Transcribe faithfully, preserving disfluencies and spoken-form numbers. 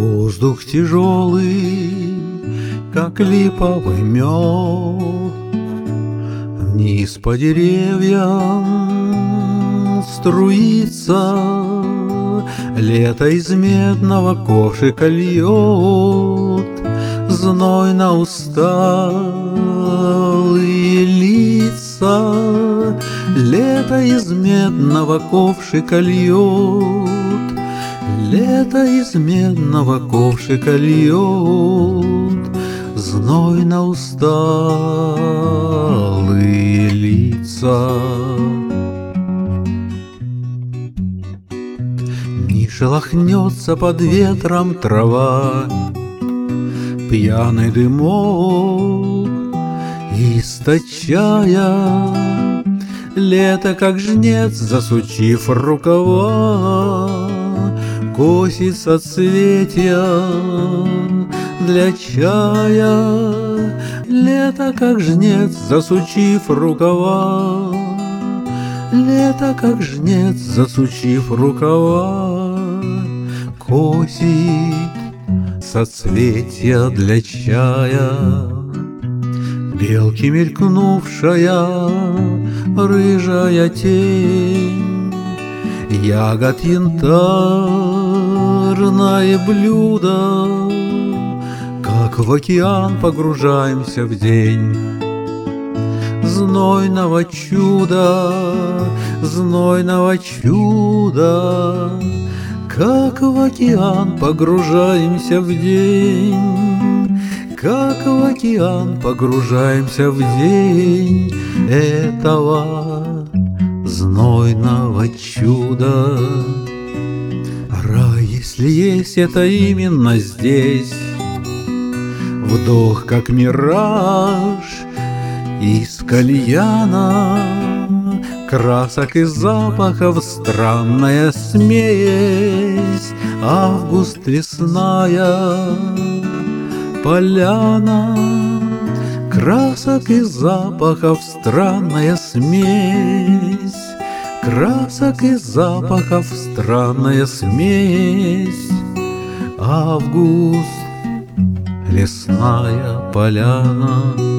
Воздух тяжелый, как липовый мед, вниз по деревьям струится, лето из медного ковшика льет зной на усталые лица. Лето из медного ковшика льет, лето из медного ковшика льет зной на усталые лица. Не шелохнется под ветром трава, пьяный дымок источая. Лето, как жнец, засучив рукава, косит соцветия для чая. Лето, как жнец, засучив рукава, лето, как жнец, засучив рукава, косит соцветия для чая. Белки мелькнувшая рыжая тень, ягод янтарное блюдо, как в океан погружаемся в день знойного чуда, знойного чуда, как в океан погружаемся в день, как в океан погружаемся в день этого знойного чуда. Рай, если есть, это именно здесь. Вдох, как мираж из кальяна, красок и запахов странная смесь. Август лесная поляна, красок и запахов странная смесь, красок и запахов странная смесь. Август, лесная поляна.